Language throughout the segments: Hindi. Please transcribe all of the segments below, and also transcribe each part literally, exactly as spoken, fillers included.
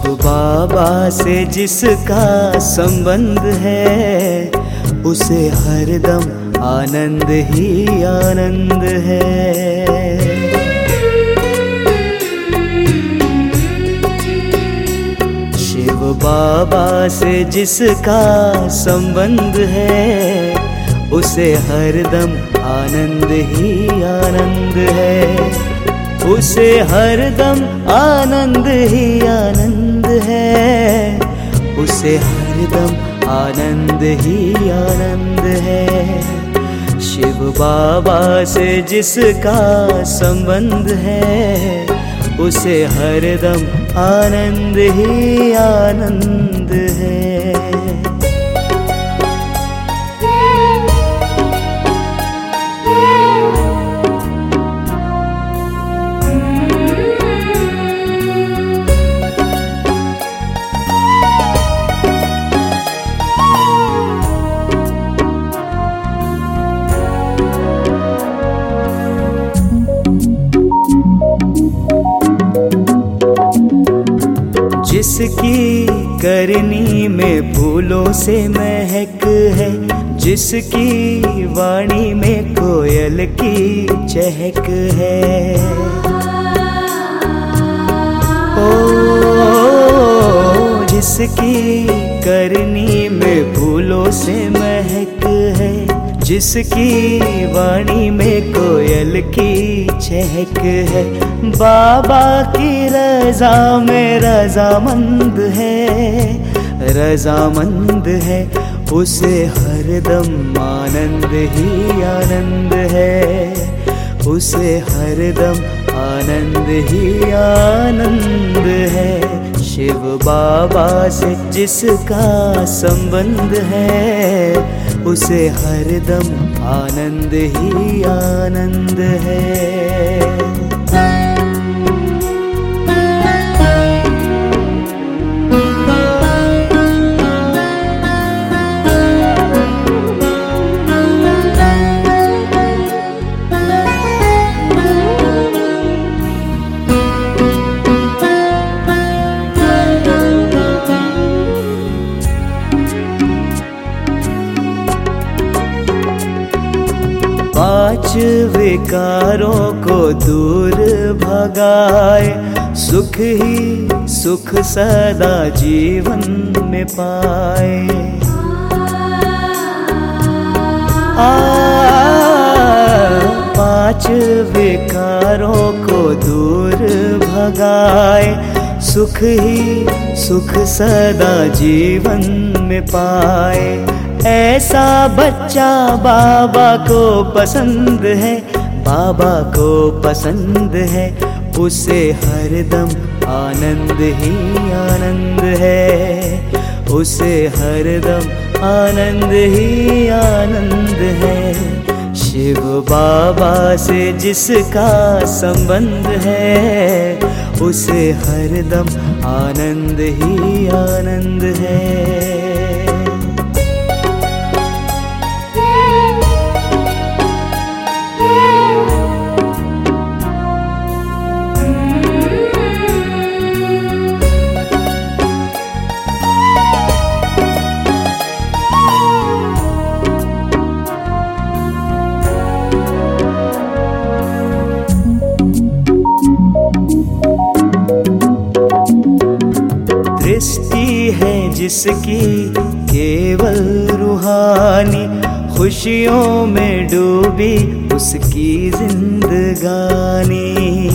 बाबा से जिसका संबंध है, उसे हरदम आनंद ही आनंद है। शिव बाबा से जिसका संबंध है, उसे हरदम आनंद ही आनंद है। उसे हरदम आनंद ही आनंद है। उसे हरदम आनंद ही आनंद है। शिव बाबा से जिसका संबंध है, उसे हरदम आनंद ही आनंद है। जिसकी करनी में फूलों से महक है, जिसकी वाणी में कोयल की चहक है। ओ जिसकी करनी में फूलों से महक है, जिसकी वाणी में कोयल की चहक है। बाबा की रजा में रजामंद है, रजामंद है। उसे हरदम आनंद ही आनंद है। उसे हरदम आनंद ही आनंद है। शिव बाबा से जिसका संबंध है, उसे हरदम आनंद ही आनंद है। पांच विकारों को दूर भगाए, सुख ही सुख सदा जीवन में पाए। आ पांच विकारों को दूर भगाए, सुख ही सुख सदा जीवन में पाए। ऐसा बच्चा बाबा को पसंद है, बाबा को पसंद है। उसे हरदम आनंद ही आनंद है। उसे हरदम आनंद ही आनंद है। शिव बाबा से जिसका संबंध है, उसे हरदम आनंद ही आनंद है। दृष्टि है जिसकी केवल रूहानी, खुशियों में डूबी उसकी जिंदगानी।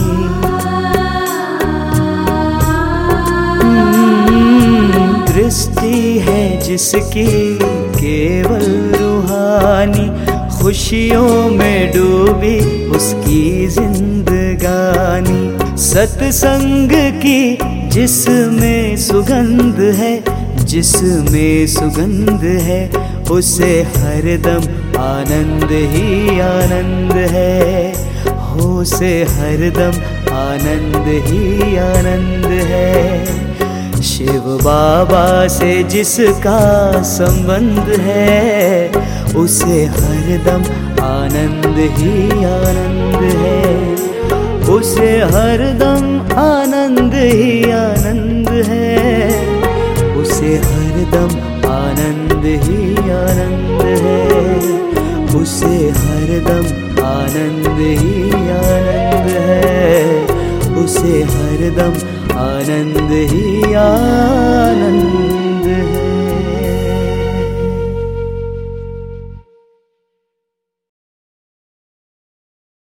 दृष्टि है जिसकी केवल रूहानी, खुशियों में डूबी उसकी जिंदगानी। सत्संग की जिसमें सुगंध है, जिसमें सुगंध है। उसे हरदम आनंद ही आनंद है। हो से हरदम आनंद ही आनंद है। शिव बाबा से जिसका संबंध है, उसे हरदम आनंद ही आनंद है। उसे हरदम आनंद ही आनंद है। हरदम आनंद ही आनंद है, उसे हरदम आनंद ही आनंद है, उसे हरदम आनंद ही आनंद।